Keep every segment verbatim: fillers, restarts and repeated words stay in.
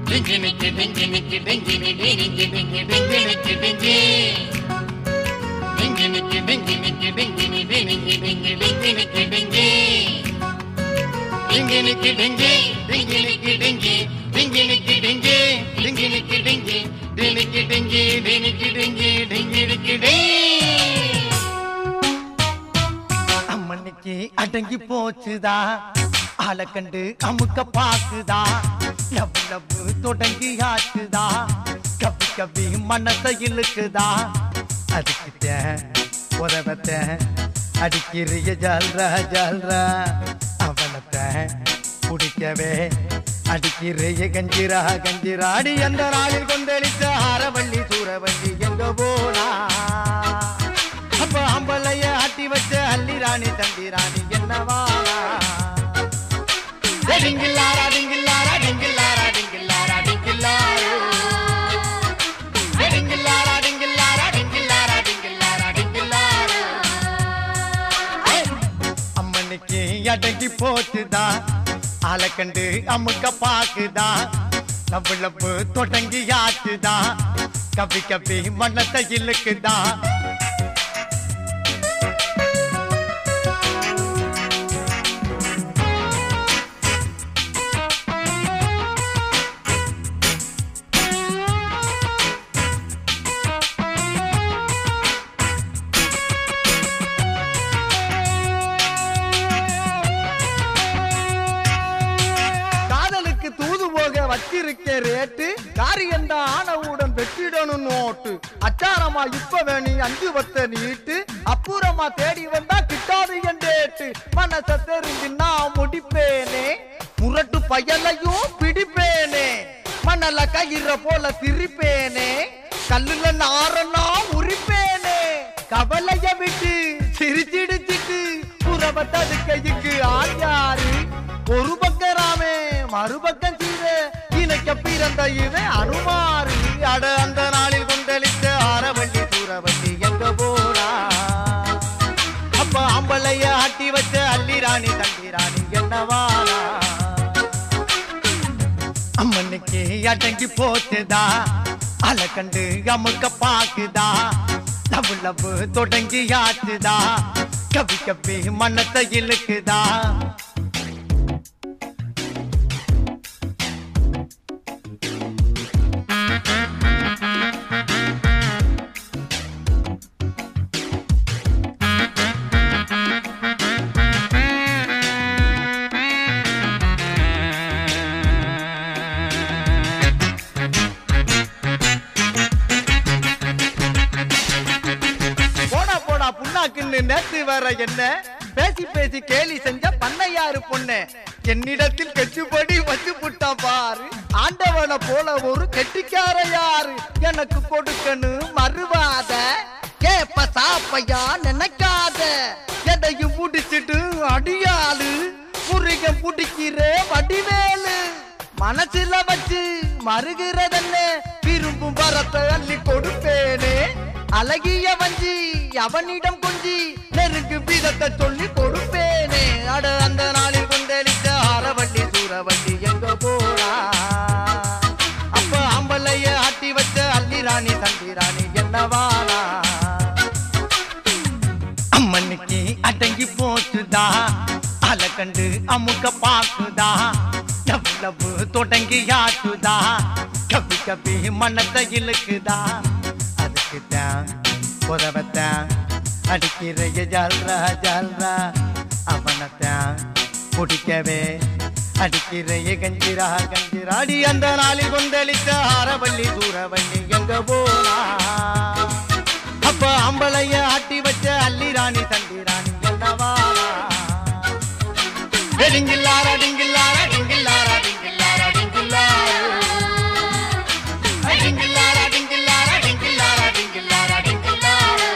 டிங்கினிக்கு டிங்கினிக்கு டிங்கினி டிங்கினி டிங்கி டிங்கினிக்கு டிங்கி டிங்கினிக்கு டிங்கினிக்கு டிங்கினி டிங்கி டிங்கி டிங்கினிக்கு டிங்கி டிங்கினிக்கு டிங்கி டிங்கினிக்கு டிங்கி டிங்கினிக்கு டிங்கி டிங்கினிக்கு டிங்கி டிங்கினிக்கு டிங்கி டிங்கினிக்கு டிங்கி டிங்கினிக்கு டிங்கி அம்மனிக்கு அடங்கி போச்சுதா ஆளை கண்டு அமுக்க பாக்குதா லவ் லவ் தொடங்கி ஆச்சுதா கவி கவி மனசை இழுக்குதா அதுக்கிட்ட உதவத்த அடிக்கிறிய ஜல்ற ஜல்ற அவனத்தை குடிக்கவே அடிக்கிறிய கஞ்சிரா கஞ்சிரா அடி அந்த நாளில் கொந்தளித்த ஆரவள்ளி சூரவள்ளி எங்க போனா அப்ப அம்பலைய ஆட்டி வச்ச அள்ளி ராணி தந்தி ராணி என்னவானா டிங்கில்லாரா டிங்கில்லாரா டிங்கில்லாரா டிங்கில்லாரா டிங்கில்லாரோ டிங்கில்லாரா டிங்கில்லாரா டிங்கில்லாரா டிங்கில்லாரா டிங்கில்லாரோ அம்மனுக்கு அடங்கி போச்சுதா ஆளை கண்டு அமுக்க பாக்குதா லவ் லவ் தொடங்கி ஆச்சுதா கவி கவி மனத்தை இழுக்குதா தூது போக வச்சிருக்க ரேட்டு காரியண்டா ஆனவுடன் வெற்றிடணும் நோட்டு அச்சாரமா இப்ப வேணி அஞ்சு வத்த நீட்டு அப்புறமா தேடி வந்தா கிட்டாது என்றேட்டு மனச தெரிஞ்சு நான் முடிப்பேனே முரட்டு பயலையும் பிடிப்பேனே மணல கயிற போல சிரிப்பேனே கல்லுல நாரனா உரிப்பேனே கவலைய விட்டு சிரிச்சிடுச்சிட்டு புறவ தடுக்கைக்கு ஆச்சாரு ஒரு பக்கம் ராமே மறுபக்கம் சீரே இணைக்க பிறந்த இவன் அனுமாறு அட அந்த நாளில் கொந்தளித்த ஆரவள்ளி சூரவள்ளி எங்க போனா அப்ப அம்பளைய ஆட்டி வச்ச அள்ளி ராணி தண்டி ராணி என்னவானா அம்மனுக்கு அடங்கி போச்சுதா அலை கண்டு அமுக்க பாக்குதா லவ் லவ் தொடங்கி ஆச்சுதா கவி கவி மனத்தை இழுக்குதா நேற்று வர என்ன பேசி பேசி கேலி செஞ்ச பண்ணையாரு பொண்ணு என்னிடத்தில் கெட்டுப்படி வச்சு புட்டான் பாரு ஆண்டவனை போல ஒரு கெட்டிக்கார யாரு எனக்கு கொடுக்கணும் மறுவாத கேப்ப சாப்பையா நினைக்காத எதையும் புடிச்சிட்டு அடியாளு முருகன் புடிக்கிற வடிவேலு மனசுல வச்சு மறுகிறதென்ன விரும்பும் வரத்தை அள்ளி கொடுப்பேனே அழகிய வஞ்சி அவனிடம் கொஞ்சி நெருங்கு விதத்தை சொல்லி கொடுப்பேனே அட அந்த நாளில் கொந்தளித்த ஆரவள்ளி சூரவள்ளி எங்க போனா அப்ப அம்பலைய ஆட்டி வச்ச அள்ளி ராணி தந்தி ராணி என்னவானா அம்மனுக்கு அடங்கி போச்சுதா அலை கண்டு அமுக்க பாக்குதா லவ் லவ் தொடங்கி ஆச்சுதா கவி கவி மனத்தை இழுக்குதா அதுக்குதான் உதவத்தான் அடிக்கிறைய ஜல்ரா ஜல்ரா அவனத்தான் குடிக்கவே அடிக்கிறைய கஞ்சிரா கஞ்சிரா அடி அந்த நாளில் கொந்தளித்த ஆரவள்ளி சூரவள்ளி எங்க போனா அப்ப அம்பளைய ஆட்டி வச்ச அள்ளி ராணி தண்டி ராணி என்னவா டிங்கில்லாரா டிங்கில்லாரா டிங்கில்லாரா டிங்கில்லாரா டிங்கில்லாரா டிங்கில்லாரா டிங்கில்லாரா டிங்கில்லாரா டிங்கில்லாரா டிங்கில்லாரா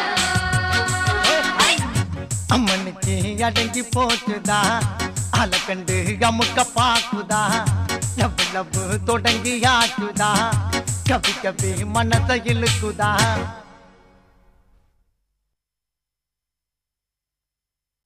அம்மனுக்கு அடங்கி போச்சுதா அலை கண்டு அமுக்க பாக்குதா லவ் லவ் தொடங்கி ஆச்சுதா கவி கவி மனசை இழுக்குதா